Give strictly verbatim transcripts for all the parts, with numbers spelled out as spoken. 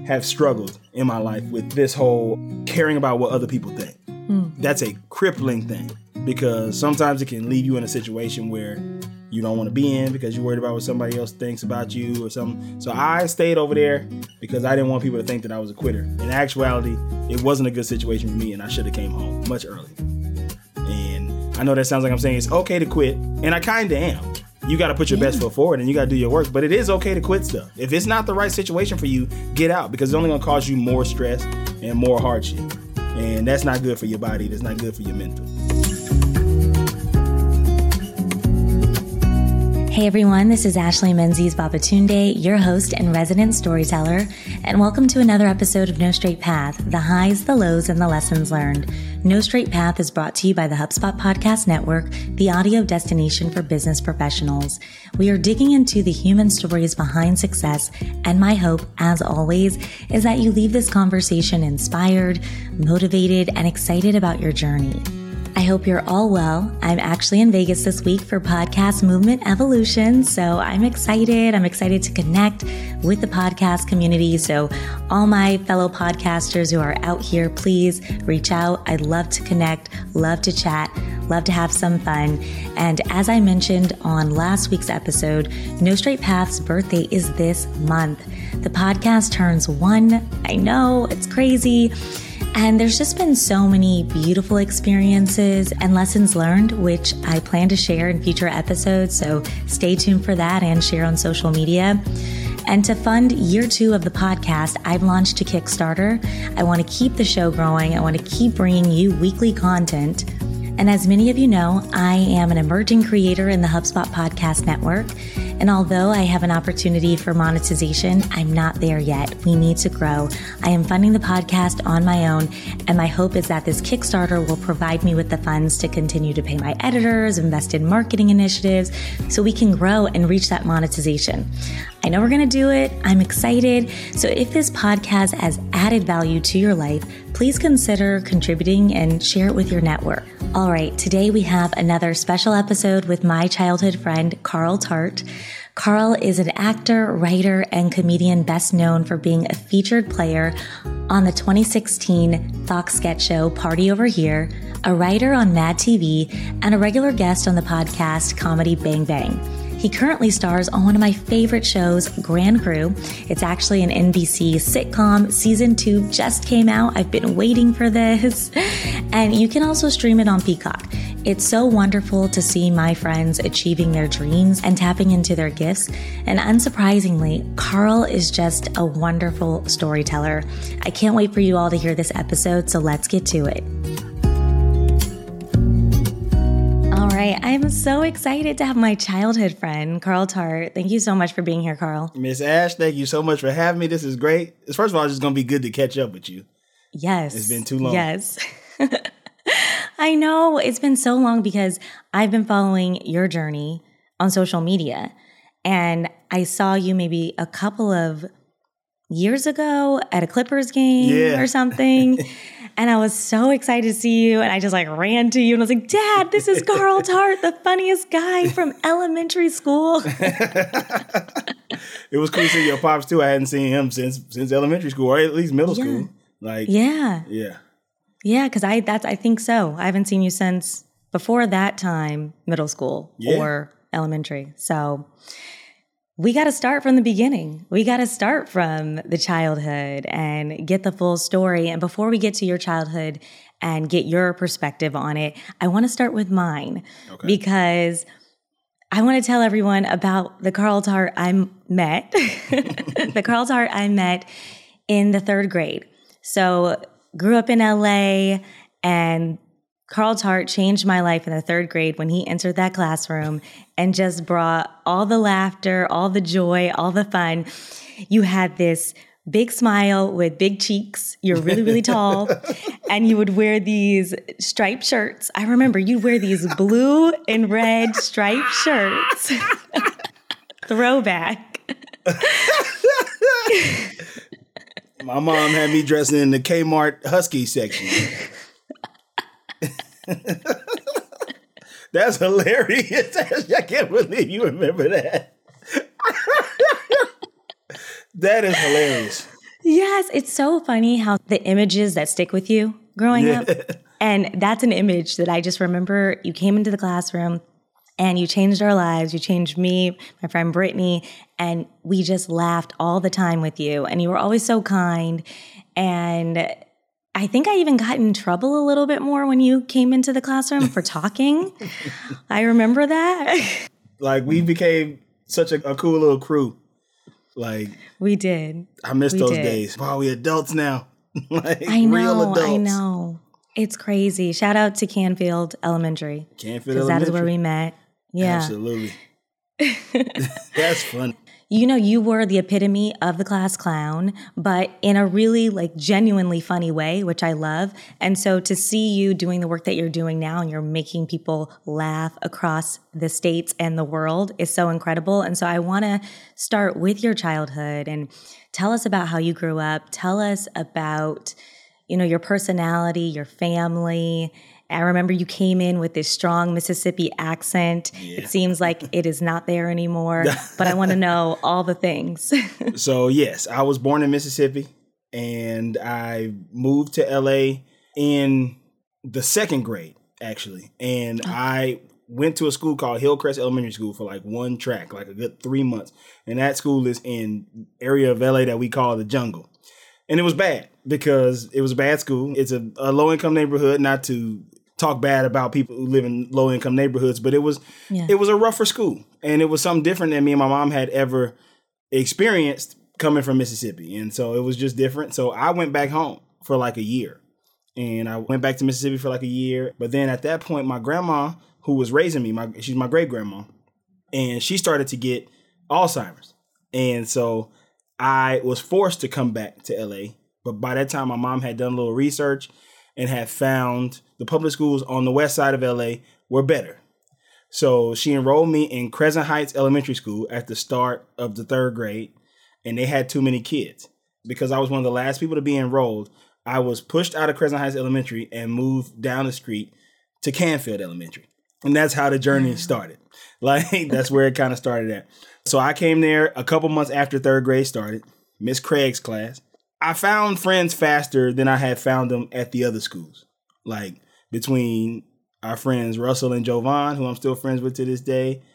have struggled in my life with this whole caring about what other people think. Mm. That's a crippling thing because sometimes it can leave you in a situation where you don't want to be in because you're worried about what somebody else thinks about you or something. So I stayed over there because I didn't want people to think that I was a quitter. In actuality, it wasn't a good situation for me and I should have came home much earlier. And I know that sounds like I'm saying it's okay to quit, and I kind of am. You got to put your yeah. best foot forward and you got to do your work, but it is okay to quit stuff. If it's not the right situation for you, get out because it's only going to cause you more stress and more hardship. And that's not good for your body. That's not good for your mental. Hey everyone, this is Ashley Menzies Babatunde, your host and resident storyteller, and welcome to another episode of No Straight Path, the highs, the lows, and the lessons learned. No Straight Path is brought to you by the HubSpot Podcast Network, the audio destination for business professionals. We are digging into the human stories behind success, and my hope, as always, is that you leave this conversation inspired, motivated, and excited about your journey. I hope you're all well. I'm actually in Vegas this week for Podcast Movement Evolution, so I'm excited. I'm excited to connect with the podcast community. So all my fellow podcasters who are out here, please reach out. I'd love to connect, love to chat, love to have some fun. And as I mentioned on last week's episode, No Straight Path's birthday is this month. The podcast turns one. I know, it's crazy. And there's just been so many beautiful experiences and lessons learned, which I plan to share in future episodes. So stay tuned for that and share on social media. And to fund year two of the podcast, I've launched a Kickstarter. I want to keep the show growing. I want to keep bringing you weekly content. And as many of you know, I am an emerging creator in the HubSpot Podcast Network. And although I have an opportunity for monetization, I'm not there yet. We need to grow. I am funding the podcast on my own, and my hope is that this Kickstarter will provide me with the funds to continue to pay my editors, invest in marketing initiatives, so we can grow and reach that monetization. I know we're going to do it. I'm excited. So if this podcast has added value to your life, please consider contributing and share it with your network. All right, today we have another special episode with my childhood friend, Carl Tart. Carl is an actor, writer, and comedian best known for being a featured player on the twenty sixteen Fox sketch show Party Over Here, a writer on Mad T V, and a regular guest on the podcast Comedy Bang Bang. He currently stars on one of my favorite shows, Grand Crew. It's actually an N B C sitcom. Season two just came out. I've been waiting for this. And you can also stream it on Peacock. It's so wonderful to see my friends achieving their dreams and tapping into their gifts. And unsurprisingly, Carl is just a wonderful storyteller. I can't wait for you all to hear this episode, so let's get to it. All right, I'm so excited to have my childhood friend, Carl Tart. Thank you so much for being here, Carl. Miss Ash, thank you so much for having me. This is great. First of all, it's just going to be good to catch up with you. Yes. It's been too long. Yes. I know it's been so long because I've been following your journey on social media, and I saw you maybe a couple of years ago at a Clippers game yeah. or something. And I was so excited to see you. And I just like ran to you and I was like, Dad, this is Carl Tart, the funniest guy from elementary school. It was cool to see your pops too. I hadn't seen him since since elementary school, or at least middle yeah. school. Like Yeah. Yeah. Yeah, because I that's I think so. I haven't seen you since before that time, middle school yeah. or elementary. So we got to start from the beginning. We got to start from the childhood and get the full story. And before we get to your childhood and get your perspective on it, I want to start with mine okay. because I want to tell everyone about the Carl Tart I met, the Carl Tart I met in the third grade. So grew up in L A, and Carl Tart changed my life in the third grade when he entered that classroom and just brought all the laughter, all the joy, all the fun. You had this big smile with big cheeks. You're really, really tall. And you would wear these striped shirts. I remember you'd wear these blue and red striped shirts. Throwback. My mom had me dressing in the Kmart Husky section. That's hilarious. I can't believe you remember that. That is hilarious. Yes, it's so funny how the images that stick with you growing Yeah. up. And that's an image that I just remember. You came into the classroom and you changed our lives. You changed me, my friend Brittany, and we just laughed all the time with you. And you were always so kind. And I think I even got in trouble a little bit more when you came into the classroom for talking. I remember that. Like, we became such a, a cool little crew. Like, we did. I miss we those did. days. Wow, we adults now. Like, I know, real adults. I know. It's crazy. Shout out to Canfield Elementary. Canfield Elementary. Because that is where we met. Yeah. Absolutely. That's fun. You know, you were the epitome of the class clown, but in a really like genuinely funny way, which I love. And so to see you doing the work that you're doing now and you're making people laugh across the states and the world is so incredible. And so I want to start with your childhood and tell us about how you grew up. Tell us about, you know, your personality, your family. I remember you came in with this strong Mississippi accent. Yeah. It seems like it is not there anymore, but I want to know all the things. So, yes, I was born in Mississippi and I moved to L A in the second grade, actually. And oh. I went to a school called Hillcrest Elementary School for like one track, like a good three months. And that school is in area of L A that we call the Jungle. And it was bad because it was a bad school. It's a, a low-income neighborhood, not to talk bad about people who live in low-income neighborhoods, but it was yeah. it was a rougher school. And it was something different than me and my mom had ever experienced coming from Mississippi. And so it was just different. So I went back home for like a year. And I went back to Mississippi for like a year. But then at that point, my grandma, who was raising me, my she's my great-grandma, and she started to get Alzheimer's. And so I was forced to come back to L A. But by that time, my mom had done a little research and had found the public schools on the west side of L A were better. So she enrolled me in Crescent Heights Elementary School at the start of the third grade, and they had too many kids. Because I was one of the last people to be enrolled, I was pushed out of Crescent Heights Elementary and moved down the street to Canfield Elementary. And that's how the journey started. Like, that's where it kind of started at. So I came there a couple months after third grade started, Miss Craig's class. I found friends faster than I had found them at the other schools. Like between our friends Russell and Jovan, who I'm still friends with to this day,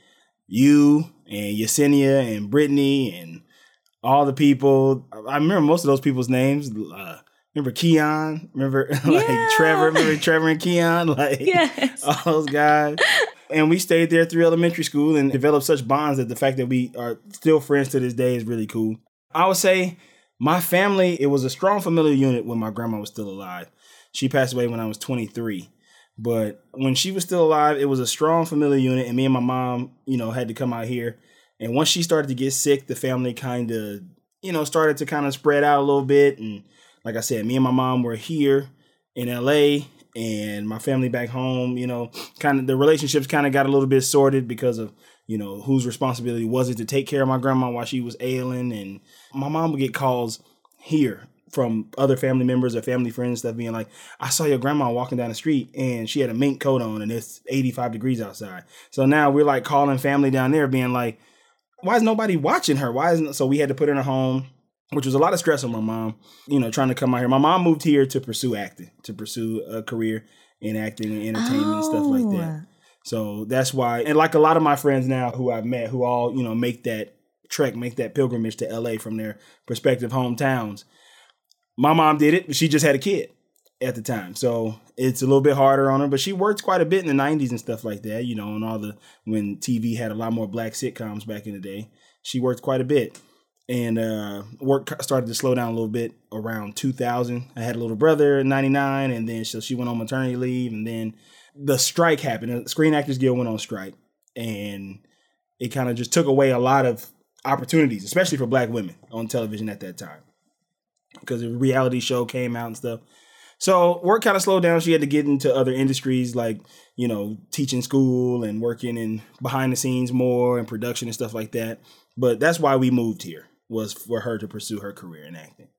you and Yesenia and Brittany and all the people. I remember most of those people's names. Uh, remember Keon? Remember like yeah. Trevor? Remember Trevor and Keon? Like yes. all those guys. And we stayed there through elementary school and developed such bonds that the fact that we are still friends to this day is really cool. I would say my family, it was a strong familial unit when my grandma was still alive. She passed away when I was twenty-three. But when she was still alive, it was a strong familial unit. And me and my mom, you know, had to come out here. And once she started to get sick, the family kind of, you know, started to kind of spread out a little bit. And like I said, me and my mom were here in L A and my family back home, you know, kind of the relationships kind of got a little bit sorted because of, you know, whose responsibility was it to take care of my grandma while she was ailing. And my mom would get calls here from other family members or family friends and stuff being like, I saw your grandma walking down the street and she had a mink coat on and it's eighty-five degrees outside. So now we're like calling family down there being like, why is nobody watching her? Why isn't, so we had to put her in a home, which was a lot of stress on my mom, you know, trying to come out here. My mom moved here to pursue acting, to pursue a career in acting and entertainment oh. and stuff like that. So that's why, and like a lot of my friends now who I've met who all, you know, make that trek, make that pilgrimage to L A from their respective hometowns. My mom did it, but she just had a kid at the time. So it's a little bit harder on her, but she worked quite a bit in the nineties and stuff like that, you know, and all the, when T V had a lot more black sitcoms back in the day, she worked quite a bit. And uh, work started to slow down a little bit around two thousand. I had a little brother in ninety-nine, and then so she went on maternity leave, and then the strike happened. The Screen Actors Guild went on strike, and it kind of just took away a lot of opportunities, especially for black women on television at that time, because the reality show came out and stuff. So work kind of slowed down. She had to get into other industries like, you know, teaching school and working in behind the scenes more and production and stuff like that. But that's why we moved here, was for her to pursue her career in acting.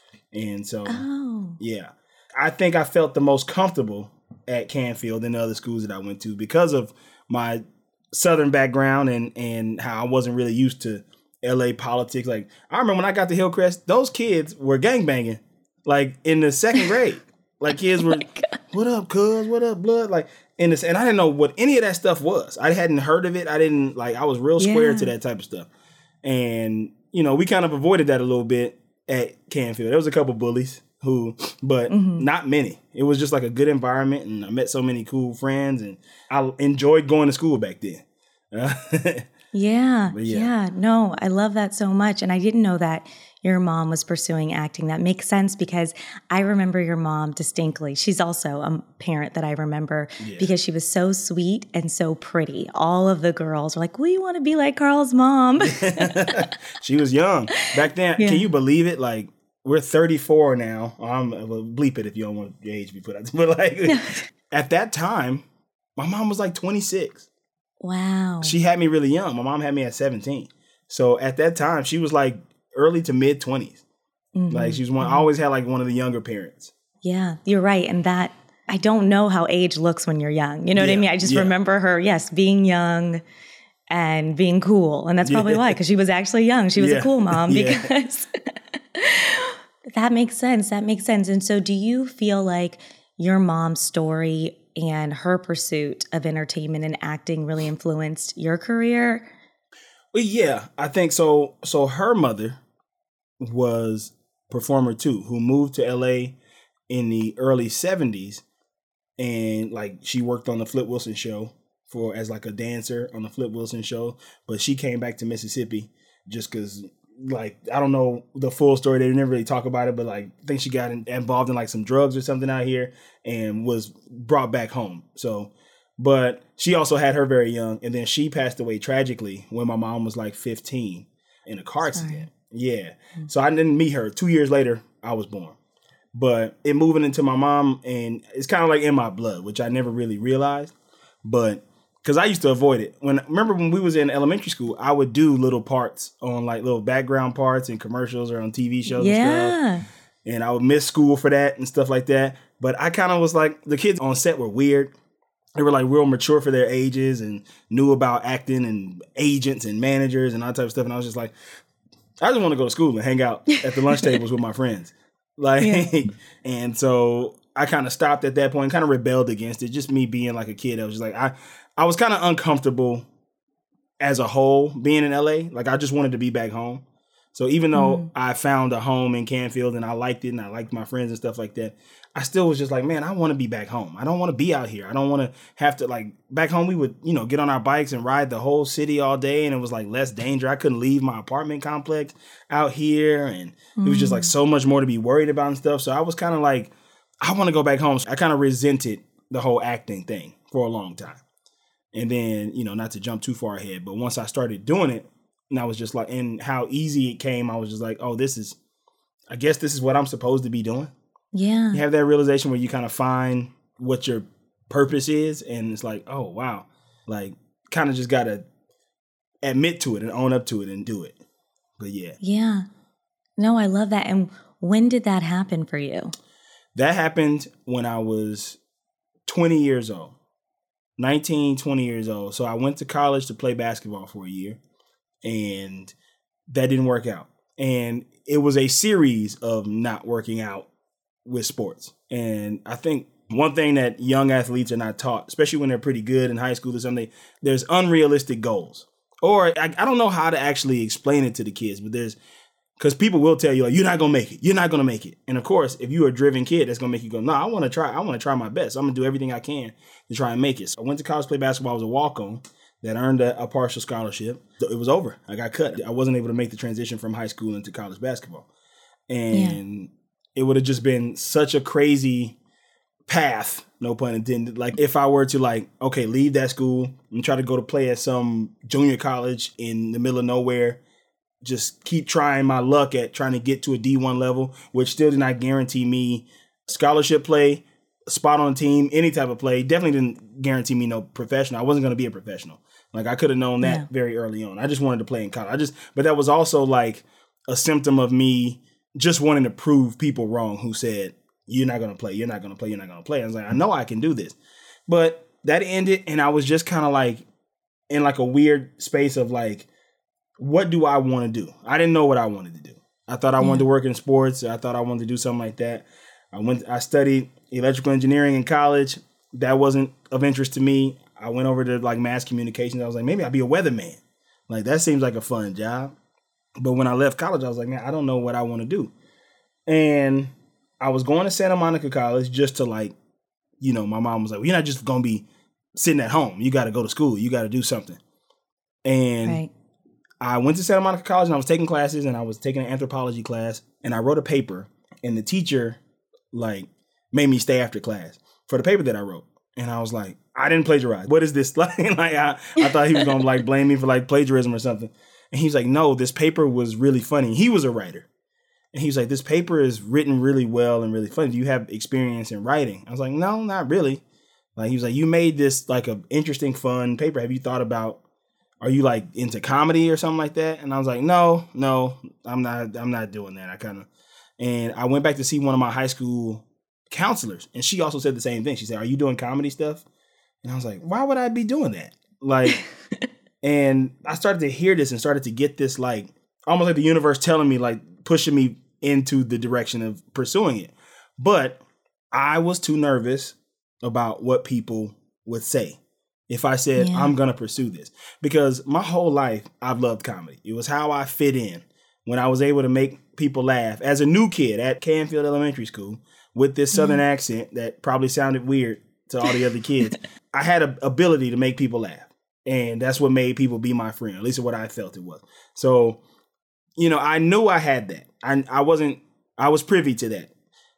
And so, oh. yeah, I think I felt the most comfortable at Canfield than the other schools that I went to because of my Southern background and, and how I wasn't really used to L A politics. Like, I remember when I got to Hillcrest, those kids were gangbanging, like, in the second grade. Like, kids were, oh what up, cuz? What up, blood? Like, in this, and I didn't know what any of that stuff was. I hadn't heard of it. I didn't, like, I was real square yeah. to that type of stuff. And, you know, we kind of avoided that a little bit at Canfield. There was a couple bullies who, but mm-hmm. not many. It was just like a good environment, and I met so many cool friends, and I enjoyed going to school back then. yeah, yeah, yeah. No, I love that so much. And I didn't know that your mom was pursuing acting. That makes sense because I remember your mom distinctly. She's also a parent that I remember yeah. because she was so sweet and so pretty. All of the girls were like, we want to be like Carl's mom. She was young back then. Yeah. Can you believe it? Like, we're thirty-four now. I'm well, bleep it if you don't want your age to be put out. But like at that time, my mom was like twenty-six. Wow. She had me really young. My mom had me at seventeen. So at that time, she was like early to mid twenties. Mm-hmm. Like she was one. Mm-hmm. I always had like one of the younger parents. Yeah, you're right. And that I don't know how age looks when you're young. You know what yeah. I mean? I just yeah. remember her, yes, being young and being cool. And that's probably yeah. why, because she was actually young. She was yeah. a cool mom because that makes sense. That makes sense. And so do you feel like your mom's story and her pursuit of entertainment and acting really influenced your career? Well, yeah, I think so. So her mother was a performer too, who moved to L A in the early seventies. And like she worked on the Flip Wilson show for as like a dancer on the Flip Wilson show. But she came back to Mississippi just because, like, I don't know the full story. They never really talk about it, but like I think she got in, involved in like some drugs or something out here and was brought back home. So, but she also had her very young, and then she passed away tragically when my mom was like fifteen in a car accident. Yeah. Mm-hmm. So I didn't meet her. Two years later, I was born. But it moving into my mom, and it's kind of like in my blood, which I never really realized. But because I used to avoid it. When remember when we was in elementary school, I would do little parts on like little background parts in commercials or on T V shows yeah. and stuff. And I would miss school for that and stuff like that. But I kind of was like, the kids on set were weird. They were like real mature for their ages and knew about acting and agents and managers and all that type of stuff. And I was just like, I just want to go to school and hang out at the lunch tables with my friends. Like, yeah. And so I kind of stopped at that point, kind of rebelled against it. Just me being like a kid. I was just like, I, I was kind of uncomfortable as a whole being in L A. Like, I just wanted to be back home. So even though mm. I found a home in Canfield and I liked it and I liked my friends and stuff like that, I still was just like, man, I want to be back home. I don't want to be out here. I don't want to have to, like, back home we would, you know, get on our bikes and ride the whole city all day, and it was like less danger. I couldn't leave my apartment complex out here, and mm. it was just like so much more to be worried about and stuff. So I was kind of like, I want to go back home. So I kind of resented the whole acting thing for a long time. And then, you know, not to jump too far ahead, but once I started doing it, and I was just like, and how easy it came, I was just like, oh, this is, I guess this is what I'm supposed to be doing. Yeah. You have that realization where you kind of find what your purpose is. And it's like, oh, wow. Like, kind of just got to admit to it and own up to it and do it. But yeah. Yeah. No, I love that. And when did that happen for you? That happened when I was twenty years old, nineteen, twenty years old. So I went to college to play basketball for a year, and that didn't work out. And it was a series of not working out with sports. And I think one thing that young athletes are not taught, especially when they're pretty good in high school or something, there's unrealistic goals. Or I, I don't know how to actually explain it to the kids, but there's, because people will tell you, like, you're not going to make it. You're not going to make it. And of course, if you're a driven kid, that's going to make you go, no, I want to try. I want to try my best. I'm going to do everything I can to try and make it. So I went to college to play basketball. I was a walk-on that earned a, a partial scholarship. It was over. I got cut. I wasn't able to make the transition from high school into college basketball. And yeah. It would have just been such a crazy path, no pun intended. Like, if I were to, like, okay, leave that school and try to go to play at some junior college in the middle of nowhere, just keep trying my luck at trying to get to a D one level, which still did not guarantee me scholarship play, spot on the team, any type of play. Definitely didn't guarantee me no professional. I wasn't going to be a professional. Like, I could have known that yeah. very early on. I just wanted to play in college. I just, but that was also like a symptom of me just wanting to prove people wrong who said, you're not going to play, you're not going to play, you're not going to play. I was like, I know I can do this. But that ended, and I was just kind of like in like a weird space of like, what do I want to do? I didn't know what I wanted to do. I thought I yeah. wanted to work in sports. I thought I wanted to do something like that. I went. I studied electrical engineering in college. That wasn't of interest to me. I went over to like mass communications. I was like, maybe I'll be a weatherman. Like, that seems like a fun job. But when I left college, I was like, man, I don't know what I want to do. And I was going to Santa Monica College just to like, you know, my mom was like, well, you're not just going to be sitting at home. You got to go to school. You got to do something. And right. I went to Santa Monica College and I was taking classes and I was taking an anthropology class and I wrote a paper and the teacher like made me stay after class for the paper that I wrote. And I was like, I didn't plagiarize. What is this? Like, like I, I thought he was going to like blame me for like plagiarism or something. And he's like, no, this paper was really funny. He was a writer. And he was like, this paper is written really well and really funny. Do you have experience in writing? I was like, no, not really. Like, he was like, you made this like an interesting, fun paper. Have you thought about, are you like into comedy or something like that? And I was like, no, no, I'm not, I'm not doing that. I kind of, and I went back to see one of my high school counselors. And she also said the same thing. She said, are you doing comedy stuff? And I was like, why would I be doing that? Like, and I started to hear this and started to get this, like, almost like the universe telling me, like, pushing me into the direction of pursuing it. But I was too nervous about what people would say if I said, yeah. I'm going to pursue this. Because my whole life, I've loved comedy. It was how I fit in. When I was able to make people laugh as a new kid at Canfield Elementary School with this Southern mm. accent that probably sounded weird to all the other kids, I had an ability to make people laugh. And that's what made people be my friend, at least what I felt it was. So, you know, I knew I had that. I, I wasn't, I was privy to that.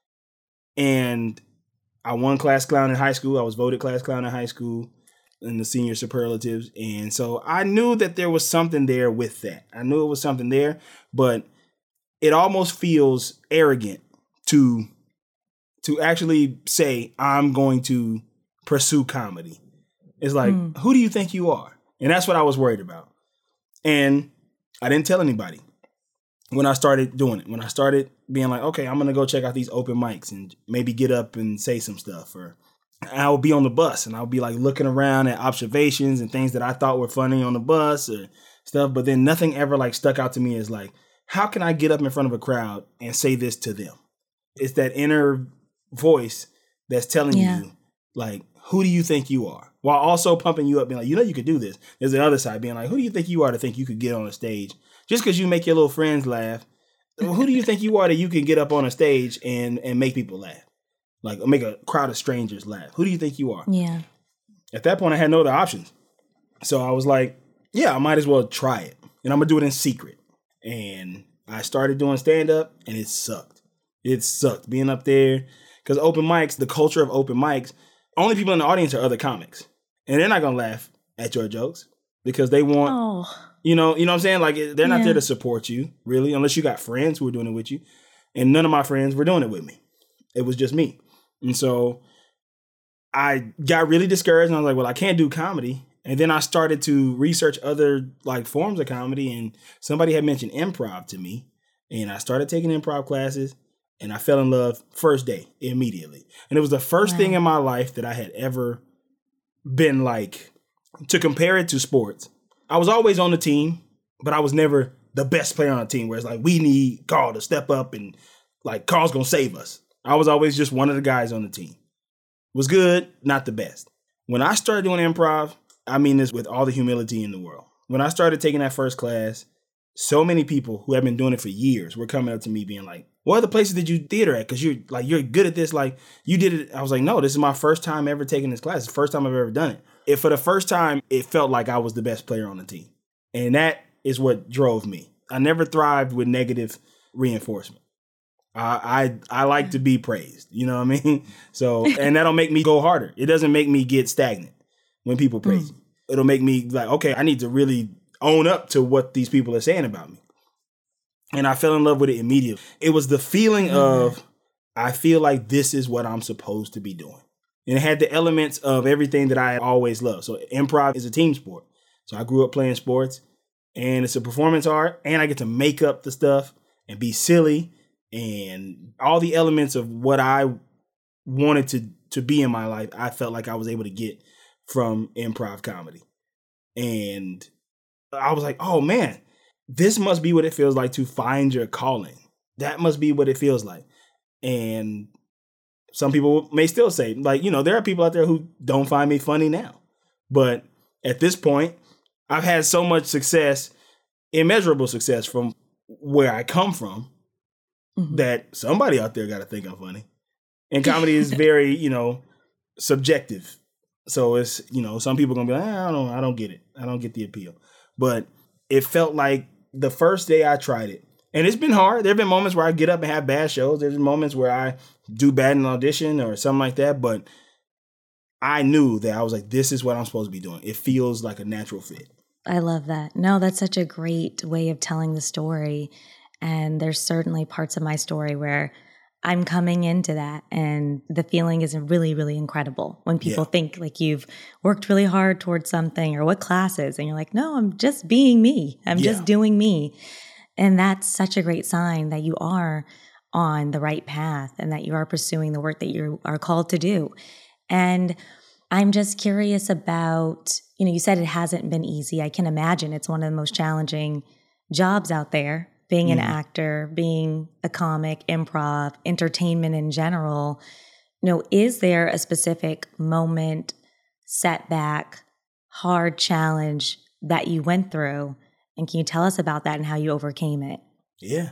And I won class clown in high school. I was voted class clown in high school in the senior superlatives. And so I knew that there was something there with that. I knew it was something there, but it almost feels arrogant to, to actually say, I'm going to pursue comedy. It's like, mm. who do you think you are? And that's what I was worried about. And I didn't tell anybody when I started doing it. When I started being like, okay, I'm going to go check out these open mics and maybe get up and say some stuff. Or I would be on the bus and I would be like looking around at observations and things that I thought were funny on the bus or stuff. But then nothing ever like stuck out to me as like, how can I get up in front of a crowd and say this to them? It's that inner voice that's telling yeah. you, like, who do you think you are? While also pumping you up, being like, you know, you could do this. There's the other side being like, who do you think you are to think you could get on a stage? Just because you make your little friends laugh, who do you think you are that you can get up on a stage and, and make people laugh? Like, make a crowd of strangers laugh. Who do you think you are? Yeah. At that point, I had no other options. So I was like, yeah, I might as well try it. And I'm going to do it in secret. And I started doing stand-up, and it sucked. It sucked being up there. Because open mics, the culture of open mics, only people in the audience are other comics. And they're not going to laugh at your jokes because they want, oh. you know, you know what I'm saying? Like, they're not yeah. there to support you, really, unless you got friends who are doing it with you. And none of my friends were doing it with me. It was just me. And so I got really discouraged and I was like, well, I can't do comedy. And then I started to research other like forms of comedy. And somebody had mentioned improv to me. And I started taking improv classes. And I fell in love first day immediately. And it was the first wow. thing in my life that I had ever been like, to compare it to sports. I was always on the team, but I was never the best player on the team where it's like, we need Carl to step up and like Carl's going to save us. I was always just one of the guys on the team. Was good, not the best. When I started doing improv, I mean this with all the humility in the world. When I started taking that first class, so many people who have been doing it for years were coming up to me being like, what other places did you theater at? Because you're like, you're good at this. Like, you did it. I was like, no, this is my first time ever taking this class. It's the first time I've ever done it. If for the first time, it felt like I was the best player on the team. And that is what drove me. I never thrived with negative reinforcement. I, I I like to be praised. You know what I mean? So, and that'll make me go harder. It doesn't make me get stagnant when people praise mm. me. It'll make me like, okay, I need to really own up to what these people are saying about me. And I fell in love with it immediately. It was the feeling mm-hmm. of, I feel like this is what I'm supposed to be doing. And it had the elements of everything that I always loved. So improv is a team sport. So I grew up playing sports and it's a performance art and I get to make up the stuff and be silly and all the elements of what I wanted to, to be in my life. I felt like I was able to get from improv comedy. And I was like, oh man, this must be what it feels like to find your calling. That must be what it feels like. And some people may still say, like, you know, there are people out there who don't find me funny now. But at this point, I've had so much success, immeasurable success from where I come from, mm-hmm. that somebody out there got to think I'm funny. And comedy is very, you know, subjective. So it's, you know, some people are going to be like, I don't, I don't get it. I don't get the appeal. But it felt like the first day I tried it, and it's been hard. There have been moments where I get up and have bad shows. There's moments where I do bad in an audition or something like that. But I knew that I was like, this is what I'm supposed to be doing. It feels like a natural fit. I love that. No, that's such a great way of telling the story. And there's certainly parts of my story where I'm coming into that, and the feeling is really, really incredible when people yeah. think like you've worked really hard towards something or what classes, and you're like, no, I'm just being me. I'm yeah. just doing me. And that's such a great sign that you are on the right path and that you are pursuing the work that you are called to do. And I'm just curious about, you know, you said it hasn't been easy. I can imagine it's one of the most challenging jobs out there. Being an mm. actor, being a comic, improv, entertainment in general, you know, is there a specific moment, setback, hard challenge that you went through? And can you tell us about that and how you overcame it? Yeah.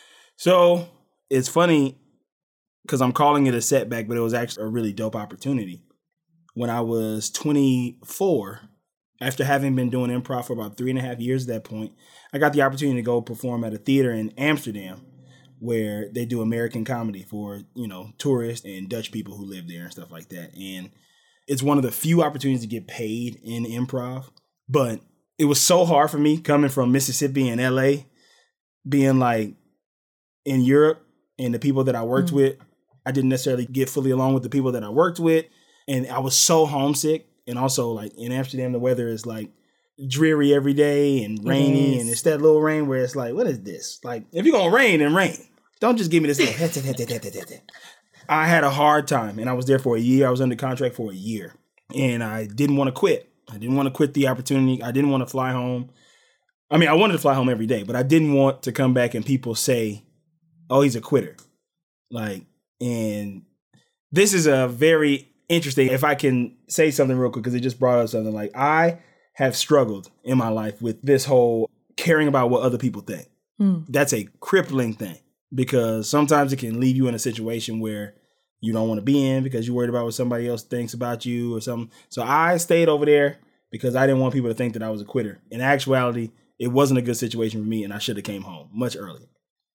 So it's funny because I'm calling it a setback, but it was actually a really dope opportunity. When I was twenty-four, after having been doing improv for about three and a half years at that point, I got the opportunity to go perform at a theater in Amsterdam where they do American comedy for, you know, tourists and Dutch people who live there and stuff like that. And it's one of the few opportunities to get paid in improv. But it was so hard for me coming from Mississippi and L A, being like in Europe, and the people that I worked mm-hmm. with, I didn't necessarily get fully along with the people that I worked with. And I was so homesick. And also, like, in Amsterdam, the weather is, like, dreary every day and rainy. Yes. And it's that little rain where it's like, what is this? Like, if you're going to rain, then rain. Don't just give me this little... I had a hard time. And I was there for a year. I was under contract for a year. And I didn't want to quit. I didn't want to quit the opportunity. I didn't want to fly home. I mean, I wanted to fly home every day. But I didn't want to come back and people say, oh, he's a quitter. Like, and this is a very... interesting. If I can say something real quick, because it just brought up something, like, I have struggled in my life with this whole caring about what other people think. Mm. That's a crippling thing, because sometimes it can leave you in a situation where you don't want to be in because you're worried about what somebody else thinks about you or something. So I stayed over there because I didn't want people to think that I was a quitter. In actuality, it wasn't a good situation for me, and I should have came home much earlier.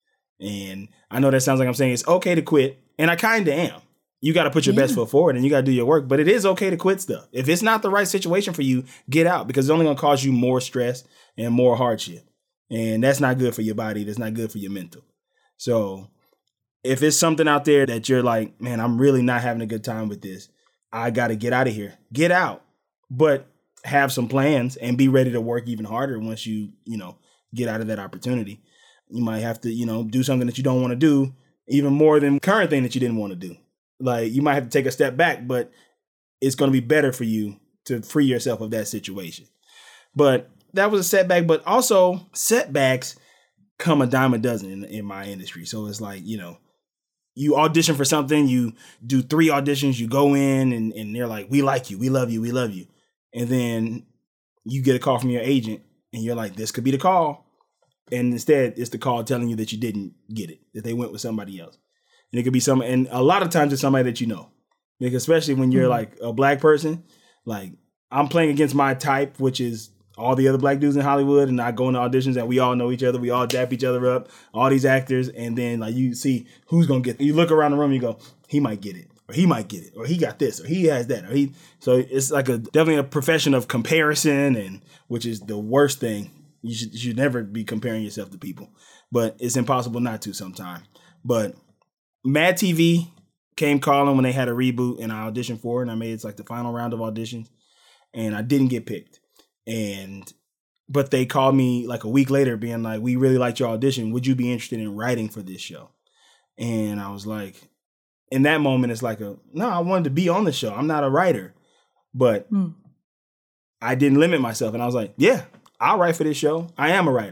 And I know that sounds like I'm saying it's okay to quit, and I kind of am. You got to put your yeah. best foot forward and you got to do your work. But it is okay to quit stuff. If it's not the right situation for you, get out, because it's only going to cause you more stress and more hardship. And that's not good for your body. That's not good for your mental. So if it's something out there that you're like, man, I'm really not having a good time with this, I got to get out of here. Get out. But have some plans and be ready to work even harder once you, you know, get out of that opportunity. You might have to, you know, do something that you don't want to do, even more than the current thing that you didn't want to do. Like, you might have to take a step back, but it's going to be better for you to free yourself of that situation. But that was a setback. But also, setbacks come a dime a dozen in, in my industry. So it's like, you know, you audition for something, you do three auditions, you go in and, and they're like, we like you, we love you, we love you. And then you get a call from your agent and you're like, this could be the call. And instead, it's the call telling you that you didn't get it, that they went with somebody else. And it could be some, and a lot of times it's somebody that you know, like, especially when you're mm-hmm. like a black person. Like, I'm playing against my type, which is all the other black dudes in Hollywood, and I go into auditions and we all know each other. We all dap each other up, all these actors. And then like you see who's going to get, you look around the room, and you go, he might get it, or he might get it, or he got this, or he has that, or he, so it's like a, definitely a profession of comparison, and which is the worst thing. You should, you should never be comparing yourself to people, but it's impossible not to sometimes. But Mad T V came calling when they had a reboot, and I auditioned for it, and I made it's like the final round of auditions, and I didn't get picked. And but they called me like a week later being like, we really liked your audition. Would you be interested in writing for this show? And I was like, in that moment, it's like a, no, I wanted to be on the show. I'm not a writer. But mm. I didn't limit myself. And I was like, yeah, I'll write for this show. I am a writer.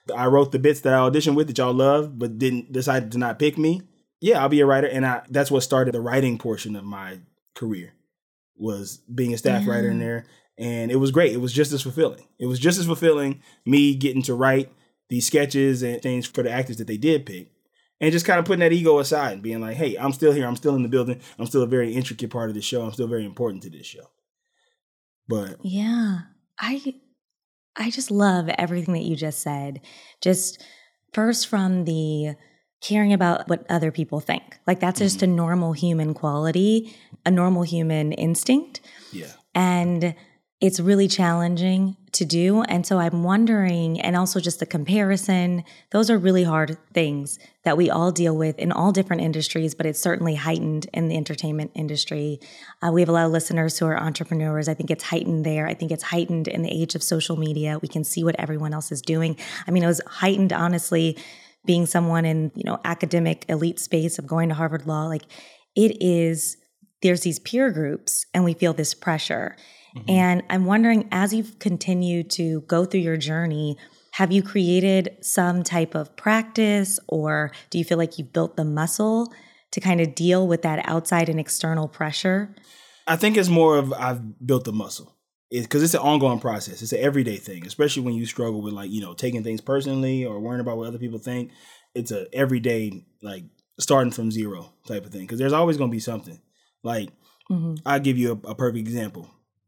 I wrote the bits that I auditioned with that y'all loved, but didn't decide to not pick me. Yeah, I'll be a writer. And I, that's what started the writing portion of my career, was being a staff yeah. writer in there. And it was great. It was just as fulfilling. It was just as fulfilling me getting to write these sketches and things for the actors that they did pick. And just kind of putting that ego aside and being like, hey, I'm still here. I'm still in the building. I'm still a very intricate part of the show. I'm still very important to this show. But yeah, I I just love everything that you just said. Just first from the caring about what other people think. Like that's mm-hmm. just a normal human quality, a normal human instinct. Yeah. And it's really challenging to do. And so I'm wondering, and also just the comparison, those are really hard things that we all deal with in all different industries, but it's certainly heightened in the entertainment industry. Uh, we have a lot of listeners who are entrepreneurs. I think it's heightened there. I think it's heightened in the age of social media. We can see what everyone else is doing. I mean, it was heightened, honestly, being someone in, you know, academic elite space of going to Harvard Law. Like it is, there's these peer groups and we feel this pressure. Mm-hmm. And I'm wondering, as you've continued to go through your journey, have you created some type of practice, or do you feel like you've built the muscle to kind of deal with that outside and external pressure? I think it's more of I've built the muscle. Because it's, it's an ongoing process. It's an everyday thing, especially when you struggle with like, you know, taking things personally or worrying about what other people think. It's a everyday, like starting from zero type of thing. Because there's always going to be something. Like, mm-hmm. I'll give you a, a perfect example.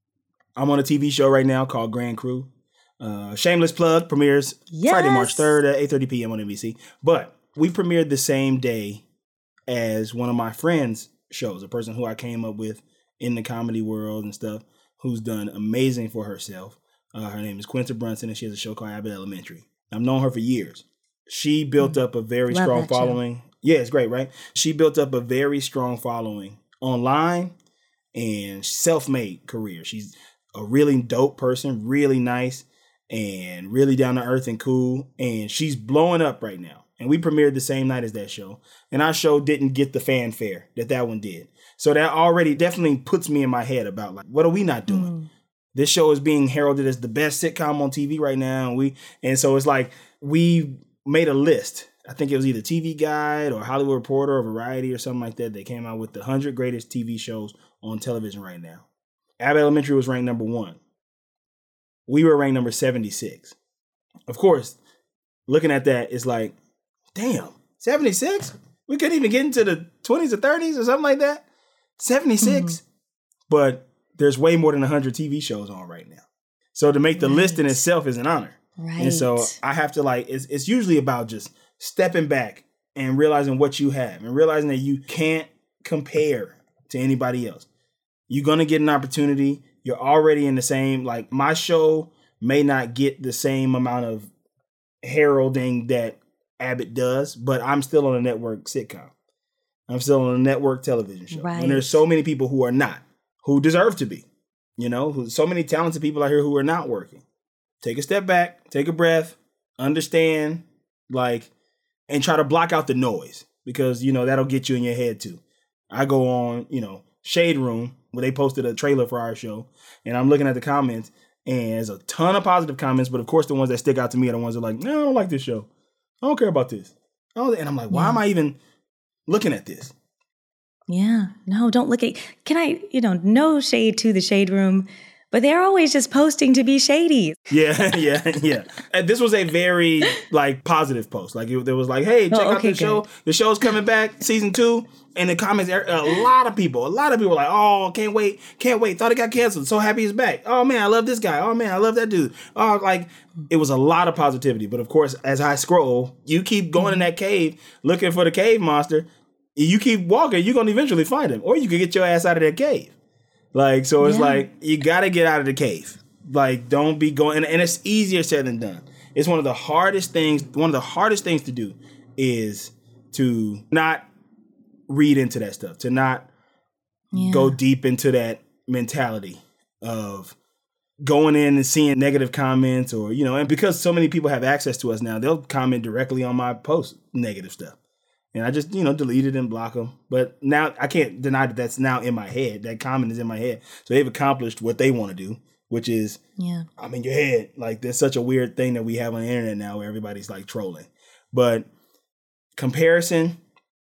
I'm on a T V show right now called Grand Crew. Uh, shameless plug, premieres yes. Friday, March third at eight thirty p.m. on N B C. But we premiered the same day as one of my friends' shows, a person who I came up with in the comedy world and stuff, who's done amazing for herself. Uh, her name is Quinta Brunson, and she has a show called Abbott Elementary. I've known her for years. She built mm-hmm. up a very Love strong following. Show. Yeah, it's great, right? She built up a very strong following online and self-made career. She's a really dope person, really nice, and really down to earth and cool. And she's blowing up right now. And we premiered the same night as that show. And our show didn't get the fanfare that that one did. So that already definitely puts me in my head about like, what are we not doing? Mm. This show is being heralded as the best sitcom on T V right now. And we, and so it's like, we made a list. I think it was either T V Guide or Hollywood Reporter or Variety or something like that. They came out with the one hundred greatest T V shows on television right now. Abbott Elementary was ranked number one. We were ranked number seventy-six. Of course, looking at that, it's like, damn, seventy-six? We couldn't even get into the twenties or thirties or something like that? seventy-six? Mm-hmm. But there's way more than one hundred T V shows on right now. So to make the right. list in itself is an honor. Right. And so I have to like, it's, it's usually about just stepping back and realizing what you have and realizing that you can't compare to anybody else. You're going to get an opportunity. You're already in the same, like my show may not get the same amount of heralding that Abbott does, but I'm still on a network sitcom. I'm still on a network television show. Right. And there's so many people who are not, who deserve to be, you know, who, so many talented people out here who are not working. Take a step back, take a breath, understand, like, and try to block out the noise because, you know, that'll get you in your head too. I go on, you know, Shade Room, where they posted a trailer for our show, and I'm looking at the comments, and there's a ton of positive comments, but of course the ones that stick out to me are the ones that are like, no, I don't like this show. I don't care about this. And I'm like, why yeah. am I even looking at this? Yeah, no, don't look at, can I, you know, no shade to the Shade Room, but they're always just posting to be shady. Yeah, yeah, yeah. And this was a very, like, positive post. Like, it, it was like, hey, check oh, okay, out the good. show. The show's coming back, season two. And the comments, a lot of people, a lot of people were like, oh, can't wait, can't wait. Thought it got canceled. So happy it's back. Oh, man, I love this guy. Oh, man, I love that dude. Oh, like, it was a lot of positivity. But, of course, as I scroll, you keep going in that cave, looking for the cave monster. You keep walking, you're going to eventually find him. Or you could get your ass out of that cave. Like, so it's yeah. like, you got to get out of the cave. Like, don't be going, and, and it's easier said than done. It's one of the hardest things, one of the hardest things to do is to not read into that stuff, to not yeah. go deep into that mentality of going in and seeing negative comments or, you know, and because so many people have access to us now, they'll comment directly on my post, negative stuff. And I just, you know, delete it and block them. But now I can't deny that that's now in my head. That comment is in my head. So they've accomplished what they want to do, which is, yeah, I'm in your head. Like, there's such a weird thing that we have on the internet now where everybody's like trolling. But comparison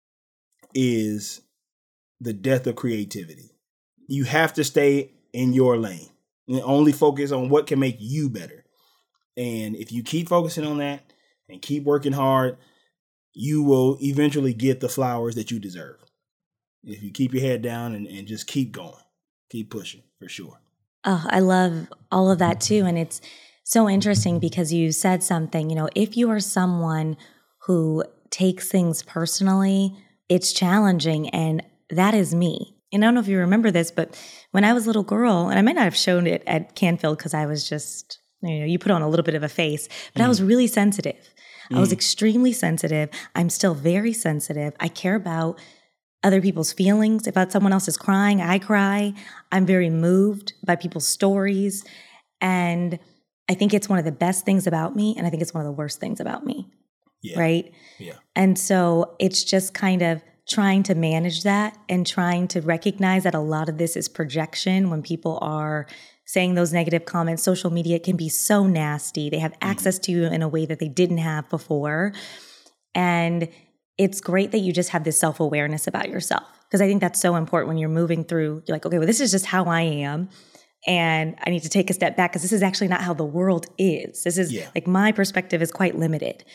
is the death of creativity. You have to stay in your lane and only focus on what can make you better. And if you keep focusing on that and keep working hard, you will eventually get the flowers that you deserve. If you keep your head down and, and just keep going, keep pushing, for sure. Oh, I love all of that too. And it's so interesting because you said something, you know, if you are someone who takes things personally, it's challenging. And that is me. And I don't know if you remember this, but when I was a little girl, and I might not have shown it at Canfield because I was just, you know, you put on a little bit of a face, but mm. I was really sensitive. Mm. I was extremely sensitive. I'm still very sensitive. I care about other people's feelings. If someone else is crying, I cry. I'm very moved by people's stories. And I think it's one of the best things about me. And I think it's one of the worst things about me. Yeah. Right? Yeah. And so it's just kind of trying to manage that and trying to recognize that a lot of this is projection when people are saying those negative comments. Social media can be so nasty. They have mm-hmm. access to you in a way that they didn't have before. And it's great that you just have this self-awareness about yourself, because I think that's so important when you're moving through. You're like, okay, well, this is just how I am. And I need to take a step back because this is actually not how the world is. This is yeah. like my perspective is quite limited.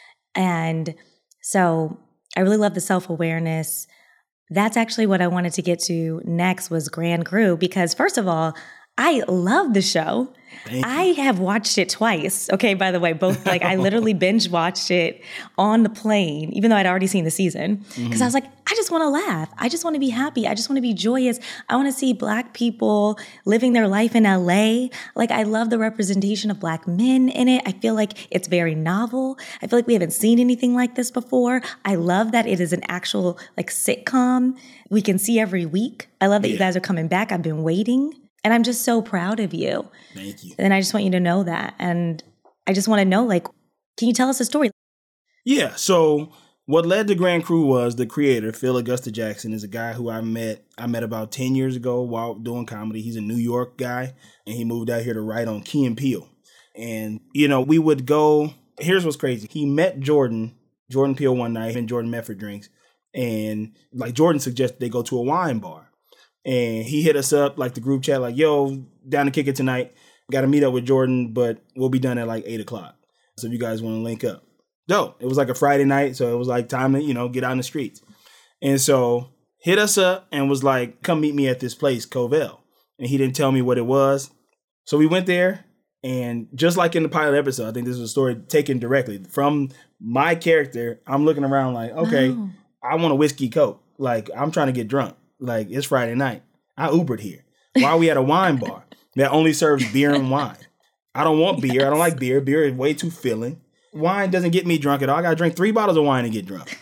And so I really love the self-awareness. That's actually what I wanted to get to next was Grand Crew, because first of all, I love the show. I have watched it twice. Okay, by the way, both like I literally binge watched it on the plane, even though I'd already seen the season. Because mm-hmm. I was like, I just want to laugh. I just want to be happy. I just want to be joyous. I want to see Black people living their life in L A. Like, I love the representation of Black men in it. I feel like it's very novel. I feel like we haven't seen anything like this before. I love that it is an actual like sitcom we can see every week. I love that yeah. you guys are coming back. I've been waiting. And I'm just so proud of you. Thank you. And I just want you to know that. And I just want to know, like, can you tell us a story? Yeah. So what led to Grand Crew was the creator, Phil Augusta Jackson, is a guy who I met. I met about ten years ago while doing comedy. He's a New York guy, and he moved out here to write on Key and Peele. And, you know, we would go. Here's what's crazy. He met Jordan, Jordan Peele one night, and Jordan met for drinks. And like Jordan suggested they go to a wine bar. And he hit us up, like the group chat, like, yo, down to kick it tonight. Got to meet up with Jordan, but we'll be done at like eight o'clock. So if you guys want to link up. No, it was like a Friday night. So it was like time to, you know, get out in the streets. And so hit us up and was like, come meet me at this place, Covell. And he didn't tell me what it was. So we went there. And just like in the pilot episode, I think this was a story taken directly from my character. I'm looking around like, okay, oh. I want a whiskey Coke. Like, I'm trying to get drunk. Like, it's Friday night. I Ubered here. Why are we at a wine bar that only serves beer and wine? I don't want beer. Yes. I don't like beer. Beer is way too filling. Wine doesn't get me drunk at all. I got to drink three bottles of wine and get drunk.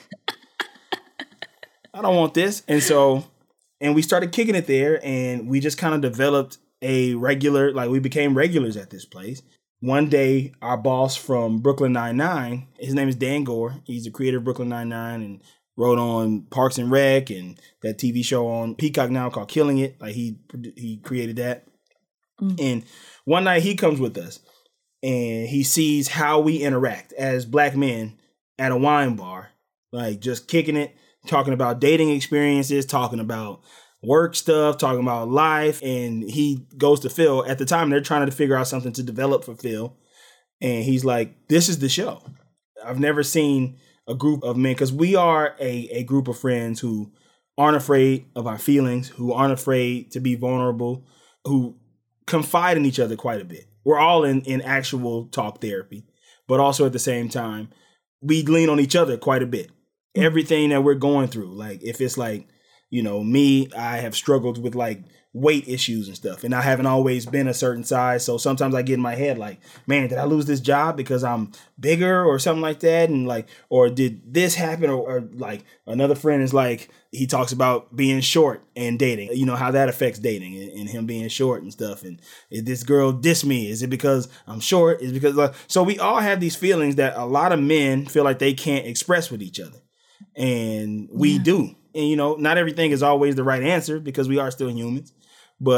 I don't want this. And so, and we started kicking it there, and we just kind of developed a regular, like we became regulars at this place. One day, our boss from Brooklyn Nine-Nine, his name is Dan Gore. He's the creator of Brooklyn Nine-Nine and wrote on Parks and Rec and that T V show on Peacock now called Killing It. Like he he created that. Mm. And one night he comes with us and he sees how we interact as Black men at a wine bar, like just kicking it, talking about dating experiences, talking about work stuff, talking about life. And he goes to Phil. At the time, they're trying to figure out something to develop for Phil. And he's like, this is the show. I've never seen a group of men, because we are a, a group of friends who aren't afraid of our feelings, who aren't afraid to be vulnerable, who confide in each other quite a bit. We're all in, in actual talk therapy, but also at the same time, we lean on each other quite a bit. Mm-hmm. Everything that we're going through, like if it's like, you know, me, I have struggled with like weight issues and stuff, and I haven't always been a certain size. So sometimes I get in my head like, man, did I lose this job because I'm bigger or something like that? And like, or did this happen? Or, or like another friend is like, he talks about being short and dating, you know, how that affects dating and, and him being short and stuff. And if this girl diss me, is it because I'm short? Is it because like, so we all have these feelings that a lot of men feel like they can't express with each other. And we yeah. do. And, you know, not everything is always the right answer because we are still humans. But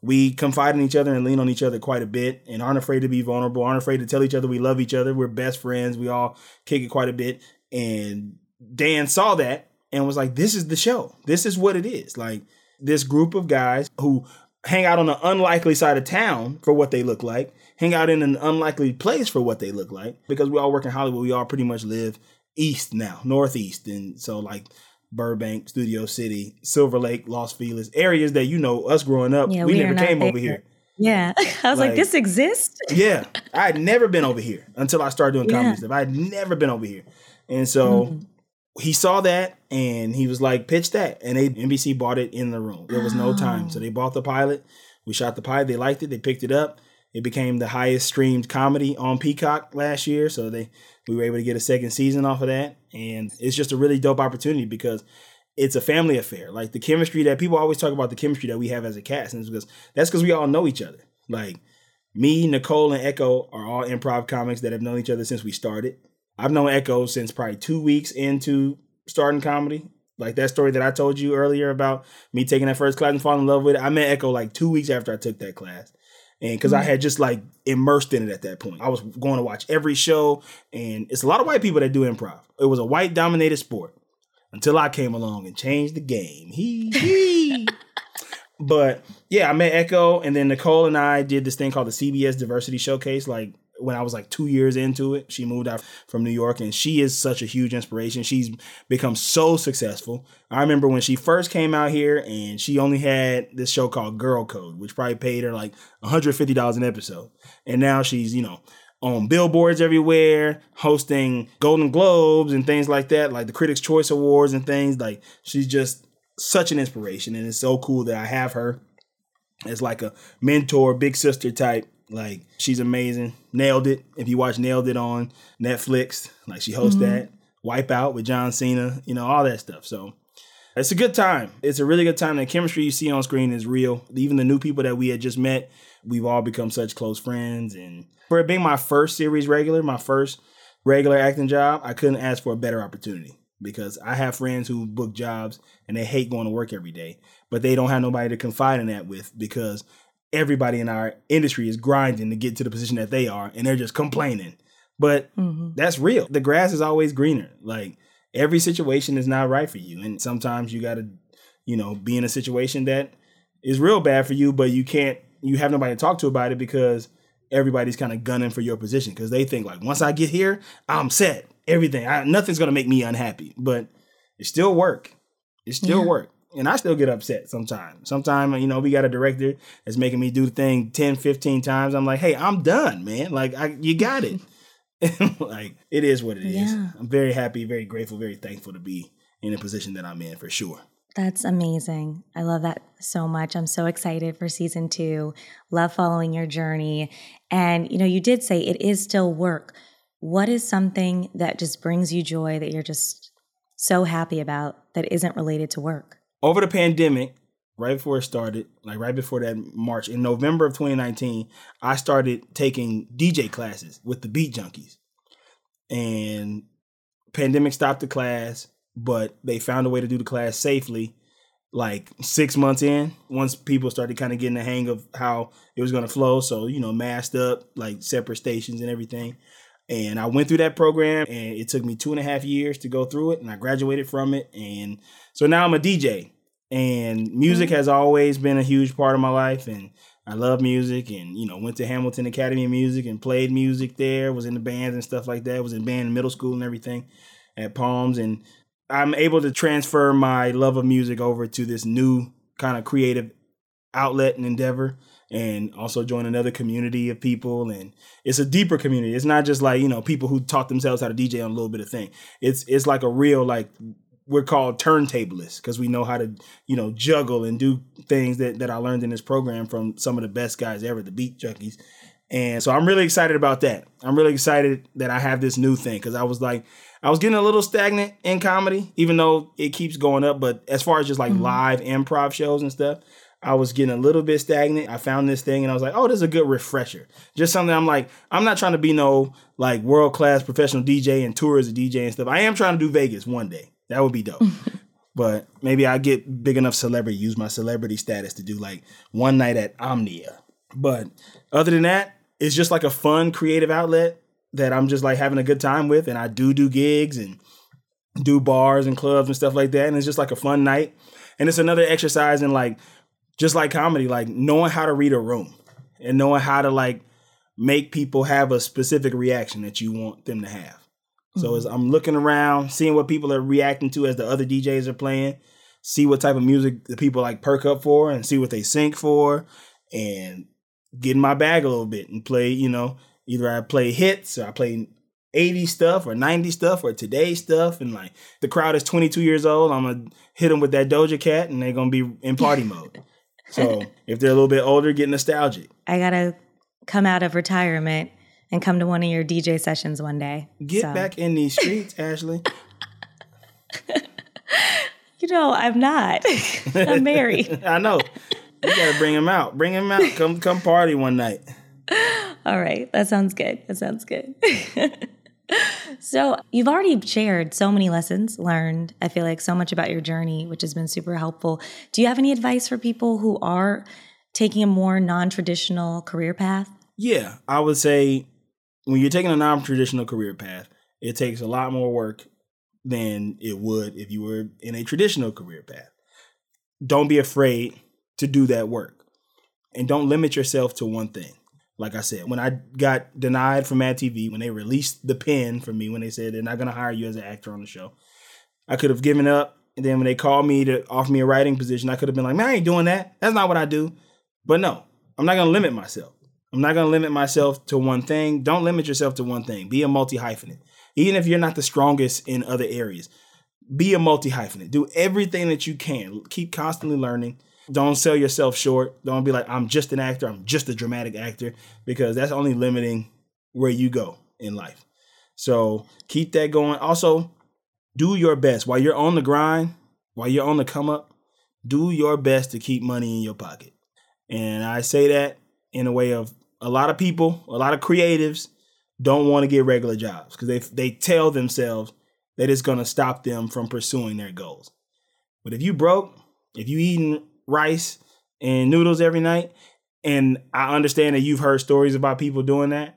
we confide in each other and lean on each other quite a bit and aren't afraid to be vulnerable, aren't afraid to tell each other we love each other. We're best friends. We all kick it quite a bit. And Dan saw that and was like, this is the show. This is what it is. Like this group of guys who hang out on the unlikely side of town for what they look like, hang out in an unlikely place for what they look like, because we all work in Hollywood. We all pretty much live east now, northeast. And so like Burbank, Studio City, Silver Lake, Los Feliz, areas that, you know, us growing up, yeah, we, we never came over here. Yeah. I was like, like this exists? Yeah. I had never been over here until I started doing comedy yeah. stuff. I had never been over here. And so mm-hmm. he saw that and he was like, pitch that. And they, N B C bought it in the room. There was no time. So they bought the pilot. We shot the pilot. They liked it. They picked it up. It became the highest streamed comedy on Peacock last year. So they we were able to get a second season off of that. And it's just a really dope opportunity because it's a family affair. Like the chemistry that people always talk about, the chemistry that we have as a cast. And it's because that's because we all know each other. Like me, Nicole, and Echo are all improv comics that have known each other since we started. I've known Echo since probably two weeks into starting comedy. Like that story that I told you earlier about me taking that first class and falling in love with it. I met Echo like two weeks after I took that class. And because mm-hmm. I had just like immersed in it at that point. I was going to watch every show. And it's a lot of white people that do improv. It was a white dominated sport until I came along and changed the game. He, he. But yeah, I met Echo. And then Nicole and I did this thing called the C B S Diversity Showcase. Like when I was like two years into it, she moved out from New York and she is such a huge inspiration. She's become so successful. I remember when she first came out here and she only had this show called Girl Code, which probably paid her like one hundred fifty dollars an episode. And now she's, you know, on billboards everywhere, hosting Golden Globes and things like that, like the Critics' Choice Awards and things. Like she's just such an inspiration. And it's so cool that I have her as like a mentor, big sister type. Like she's amazing. Nailed It. If you watch Nailed It on Netflix, like she hosts mm-hmm. that. Wipeout with John Cena, you know, all that stuff. So it's a good time. It's a really good time. The chemistry you see on screen is real. Even the new people that we had just met, we've all become such close friends. And for it being my first series regular, my first regular acting job, I couldn't ask for a better opportunity because I have friends who book jobs and they hate going to work every day, but they don't have nobody to confide in that with because everybody in our industry is grinding to get to the position that they are, and they're just complaining. But mm-hmm. that's real. The grass is always greener. Like every situation is not right for you. And sometimes you got to, you know, be in a situation that is real bad for you, but you can't, you have nobody to talk to about it because everybody's kind of gunning for your position because they think like, once I get here, I'm set. Everything, I, nothing's going to make me unhappy, but it's still work. It's still yeah. work. And I still get upset sometimes. Sometimes, you know, we got a director that's making me do the thing ten, fifteen times. I'm like, hey, I'm done, man. Like, I, you got it. Like, it is what it is. Yeah. I'm very happy, very grateful, very thankful to be in the position that I'm in for sure. That's amazing. I love that so much. I'm so excited for season two. Love following your journey. And, you know, you did say it is still work. What is something that just brings you joy that you're just so happy about that isn't related to work? Over the pandemic, right before it started, like right before that March, in November of twenty nineteen, I started taking D J classes with the Beat Junkies. And pandemic stopped the class, but they found a way to do the class safely like six months in, once people started kind of getting the hang of how it was going to flow. So, you know, masked up, like separate stations and everything. And I went through that program and it took me two and a half years to go through it. And I graduated from it. And so now I'm a D J. And music has always been a huge part of my life. And I love music and, you know, went to Hamilton Academy of Music and played music there, was in the bands and stuff like that, was in band in middle school and everything at Palms. And I'm able to transfer my love of music over to this new kind of creative outlet and endeavor, and also join another community of people. And it's a deeper community. It's not just like, you know, people who taught themselves how to D J on a little bit of thing. It's it's like a real, like, we're called turntablists because we know how to, you know, juggle and do things that, that I learned in this program from some of the best guys ever, the Beat Junkies. And so I'm really excited about that. I'm really excited that I have this new thing because I was like, I was getting a little stagnant in comedy, even though it keeps going up. But as far as just like mm-hmm. live improv shows and stuff, I was getting a little bit stagnant. I found this thing and I was like, oh, this is a good refresher. Just something I'm like, I'm not trying to be no like world-class professional D J and tour as a D J and stuff. I am trying to do Vegas one day. That would be dope. But maybe I get big enough celebrity, use my celebrity status to do like one night at Omnia. But other than that, it's just like a fun creative outlet that I'm just like having a good time with. And I do do gigs and do bars and clubs and stuff like that. And it's just like a fun night. And it's another exercise in like, just like comedy, like knowing how to read a room and knowing how to like make people have a specific reaction that you want them to have. So as I'm looking around, seeing what people are reacting to as the other D Js are playing, see what type of music the people like perk up for and see what they sync for, and get in my bag a little bit and play, you know, either I play hits or I play eighties stuff or nineties stuff or today's stuff. And like the crowd is twenty-two years old, I'm going to hit them with that Doja Cat and they're going to be in party mode. So if they're a little bit older, get nostalgic. I got to come out of retirement and come to one of your D J sessions one day. Get so. back in these streets, Ashley. You know, I'm not. I'm married. I know. You got to bring him out. Bring him out. Come come party one night. All right. That sounds good. That sounds good. So you've already shared so many lessons learned. I feel like so much about your journey, which has been super helpful. Do you have any advice for people who are taking a more non-traditional career path? Yeah, I would say when you're taking a non-traditional career path, it takes a lot more work than it would if you were in a traditional career path. Don't be afraid to do that work. And don't limit yourself to one thing. Like I said, when I got denied from Mad T V, when they released the pen for me, when they said they're not going to hire you as an actor on the show, I could have given up. And then when they called me to offer me a writing position, I could have been like, man, I ain't doing that. That's not what I do. But no, I'm not going to limit myself. I'm not going to limit myself to one thing. Don't limit yourself to one thing. Be a multi-hyphenate. Even if you're not the strongest in other areas, be a multi-hyphenate. Do everything that you can. Keep constantly learning. Don't sell yourself short. Don't be like, I'm just an actor. I'm just a dramatic actor, because that's only limiting where you go in life. So keep that going. Also, do your best. While you're on the grind, while you're on the come up, do your best to keep money in your pocket. And I say that in a way of, a lot of people, a lot of creatives don't want to get regular jobs because they they tell themselves that it's going to stop them from pursuing their goals. But if you broke, if you eating rice and noodles every night, and I understand that you've heard stories about people doing that,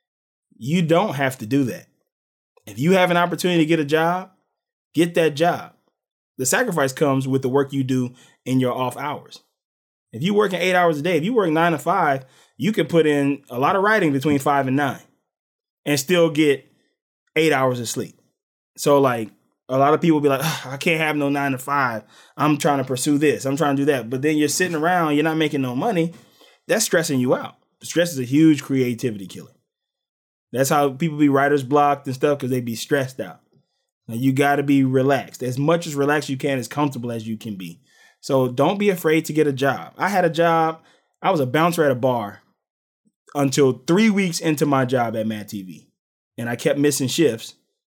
you don't have to do that. If you have an opportunity to get a job, get that job. The sacrifice comes with the work you do in your off hours. If you work eight hours a day, if you work nine to five, you can put in a lot of writing between five and nine and still get eight hours of sleep. So like a lot of people be like, I can't have no nine to five. I'm trying to pursue this. I'm trying to do that. But then you're sitting around, you're not making no money. That's stressing you out. Stress is a huge creativity killer. That's how people be writer's blocked and stuff, because they be stressed out. Now you got to be relaxed. As much as relaxed you can, as comfortable as you can be. So don't be afraid to get a job. I had a job. I was a bouncer at a bar until three weeks into my job at Mad T V. And I kept missing shifts.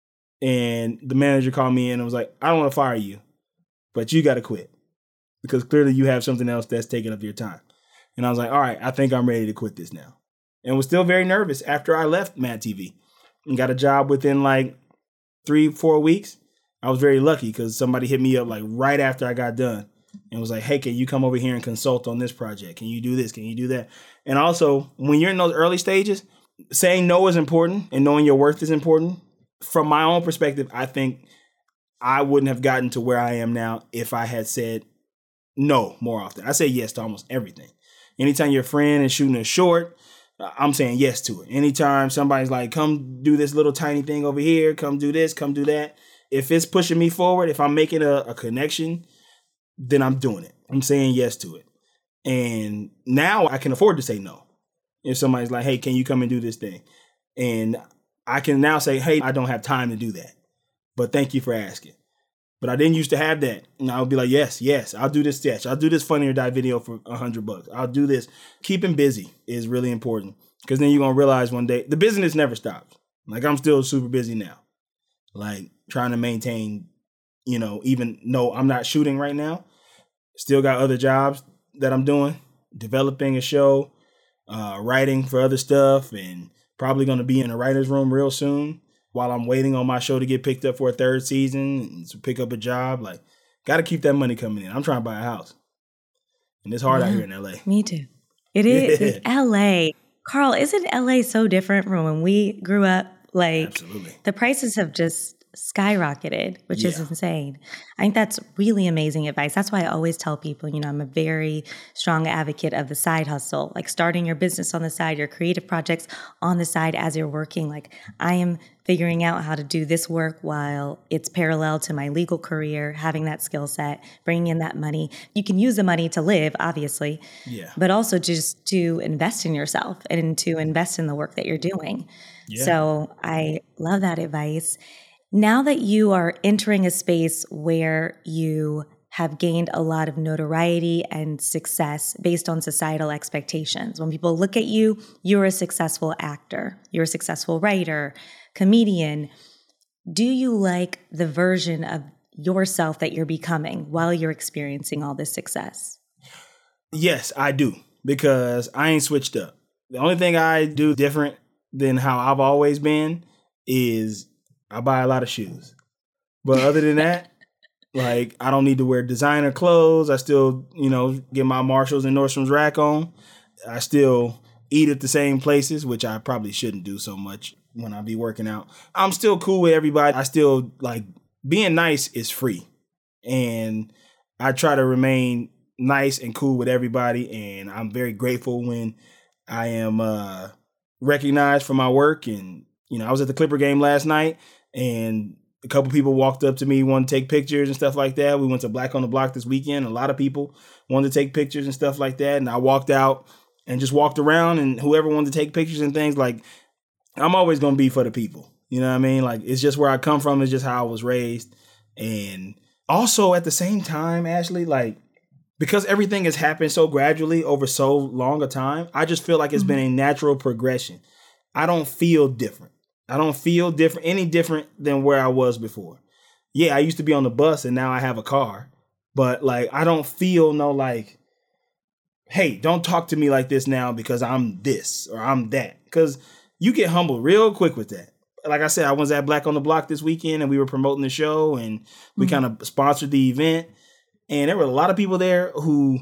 And the manager called me in and was like, I don't want to fire you, but you got to quit because clearly you have something else that's taking up your time. And I was like, all right, I think I'm ready to quit this now. And was still very nervous after I left Mad T V and got a job within like three, four weeks. I was very lucky because somebody hit me up like right after I got done and was like, hey, can you come over here and consult on this project? Can you do this? Can you do that? And also, when you're in those early stages, saying no is important and knowing your worth is important. From my own perspective, I think I wouldn't have gotten to where I am now if I had said no more often. I say yes to almost everything. Anytime your friend is shooting a short, I'm saying yes to it. Anytime somebody's like, come do this little tiny thing over here, come do this, come do that. If it's pushing me forward, if I'm making a, a connection, then I'm doing it. I'm saying yes to it. And now I can afford to say no. If somebody's like, hey, can you come and do this thing? And I can now say, hey, I don't have time to do that, but thank you for asking. But I didn't used to have that. And I would be like, yes, yes, I'll do this sketch. I'll do this Funny or Die video for a hundred bucks. I'll do this. Keeping busy is really important because then you're going to realize one day the business never stops. Like I'm still super busy now, like trying to maintain, you know, even though I'm not shooting right now, still got other jobs that I'm doing, developing a show, uh, writing for other stuff, and probably going to be in a writer's room real soon while I'm waiting on my show to get picked up for a third season and to pick up a job. Like Got to keep that money coming in. I'm trying to buy a house. And it's hard yeah, out here in L A. Me too. It is. Yeah. It's L A. Carl, isn't L A so different from when we grew up? Like, absolutely. The prices have just skyrocketed, which yeah. is insane. I think that's really amazing advice. That's why I always tell people, you know, I'm a very strong advocate of the side hustle, like starting your business on the side, your creative projects on the side as you're working. Like, I am figuring out how to do this work while it's parallel to my legal career, having that skill set, bringing in that money. You can use the money to live, obviously, yeah. but also just to invest in yourself and to invest in the work that you're doing. Yeah. So I love that advice. Now that you are entering a space where you have gained a lot of notoriety and success based on societal expectations, when people look at you, you're a successful actor, you're a successful writer, comedian. Do you like the version of yourself that you're becoming while you're experiencing all this success? Yes, I do, because I ain't switched up. The only thing I do different than how I've always been is I buy a lot of shoes. But other than that, like, I don't need to wear designer clothes. I still, you know, get my Marshalls and Nordstrom's rack on. I still eat at the same places, which I probably shouldn't do so much when I be working out. I'm still cool with everybody. I still, like, being nice is free. And I try to remain nice and cool with everybody. And I'm very grateful when I am uh, recognized for my work. And, you know, I was at the Clipper game last night, and a couple people walked up to me, wanted to take pictures and stuff like that. We went to Black on the Block this weekend. A lot of people wanted to take pictures and stuff like that. And I walked out and just walked around, and whoever wanted to take pictures and things, like, I'm always going to be for the people. You know what I mean? Like, it's just where I come from. It's just how I was raised. And also at the same time, Ashley, like, because everything has happened so gradually over so long a time, I just feel like it's mm-hmm. been a natural progression. I don't feel different. I don't feel different, any different than where I was before. Yeah, I used to be on the bus and now I have a car. But, like, I don't feel no, like, hey, don't talk to me like this now because I'm this or I'm that. Because you get humbled real quick with that. Like I said, I was at Black on the Block this weekend and we were promoting the show and we mm-hmm. kind of sponsored the event. And there were a lot of people there who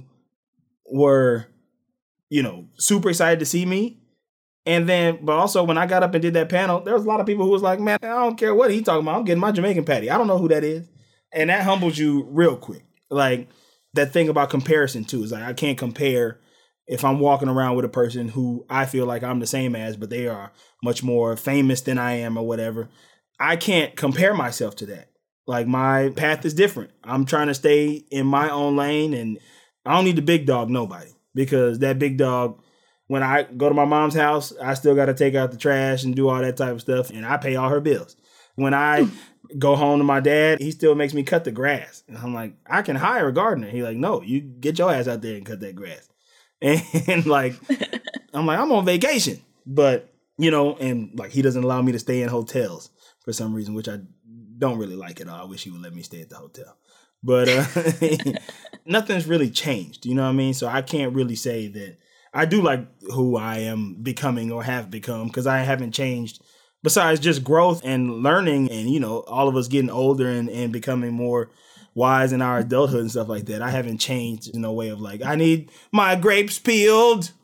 were, you know, super excited to see me. And then, but also when I got up and did that panel, there was a lot of people who was like, man, I don't care what he talking about. I'm getting my Jamaican patty. I don't know who that is. And that humbles you real quick. Like, that thing about comparison too is like, I can't compare if I'm walking around with a person who I feel like I'm the same as, but they are much more famous than I am or whatever. I can't compare myself to that. Like, my path is different. I'm trying to stay in my own lane, and I don't need to big dog nobody, because that big dog, when I go to my mom's house, I still got to take out the trash and do all that type of stuff, and I pay all her bills. When I go home to my dad, he still makes me cut the grass. And I'm like, I can hire a gardener. He's like, no, you get your ass out there and cut that grass. And like, I'm like, I'm on vacation. But, you know, and like, he doesn't allow me to stay in hotels for some reason, which I don't really like at all. I wish he would let me stay at the hotel. But uh, nothing's really changed. You know what I mean? So I can't really say that I do like who I am becoming or have become, because I haven't changed besides just growth and learning and, you know, all of us getting older and, and becoming more wise in our adulthood and stuff like that. I haven't changed in a way of like, I need my grapes peeled.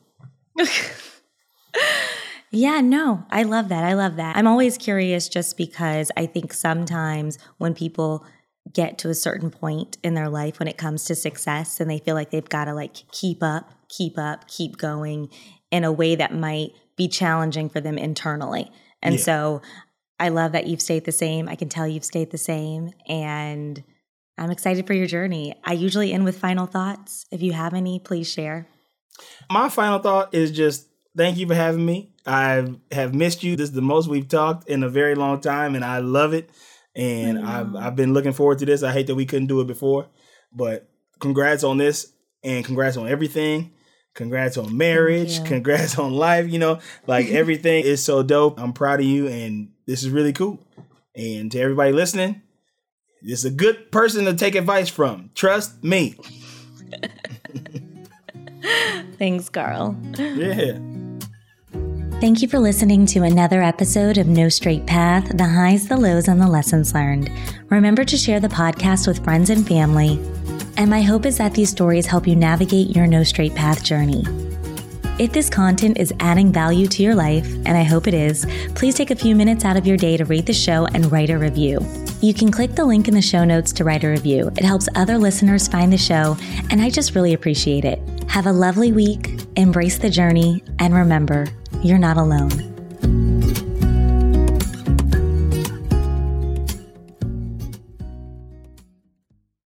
Yeah, no, I love that. I love that. I'm always curious just because I think sometimes when people get to a certain point in their life when it comes to success and they feel like they've got to like keep up, keep up, keep going in a way that might be challenging for them internally. And yeah. so I love that you've stayed the same. I can tell you've stayed the same. And I'm excited for your journey. I usually end with final thoughts. If you have any, please share. My final thought is just thank you for having me. I have missed you. This is the most we've talked in a very long time, and I love it. And I've, I've been looking forward to this. I hate that we couldn't do it before, but congrats on this, and congrats on everything. Congrats on marriage. Congrats on life. You know, like everything is so dope. I'm proud of you, and this is really cool. And to everybody listening, this is a good person to take advice from. Trust me. Thanks, Carl. Yeah. Thank you for listening to another episode of No Straight Path, the highs, the lows, and the lessons learned. Remember to share the podcast with friends and family. And my hope is that these stories help you navigate your No Straight Path journey. If this content is adding value to your life, and I hope it is, please take a few minutes out of your day to rate the show and write a review. You can click the link in the show notes to write a review. It helps other listeners find the show, and I just really appreciate it. Have a lovely week, embrace the journey, and remember, you're not alone.